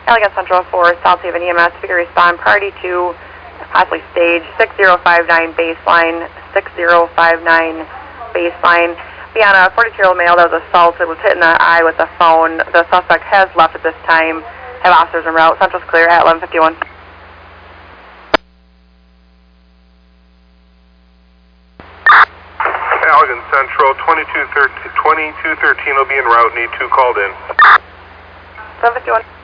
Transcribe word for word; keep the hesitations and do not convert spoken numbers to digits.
Allegan Central for South Haven E M S, if you can respond, priority to possibly stage six zero five nine baseline, six zero five nine baseline. Beyond a forty-two-year-old male that was assaulted, was hit in the eye with a phone. The suspect has left at this time. Have officers en route. Central's clear at eleven fifty-one. Allegan Central, twenty-two thirteen will be en route. Need two called in. seven fifty-one.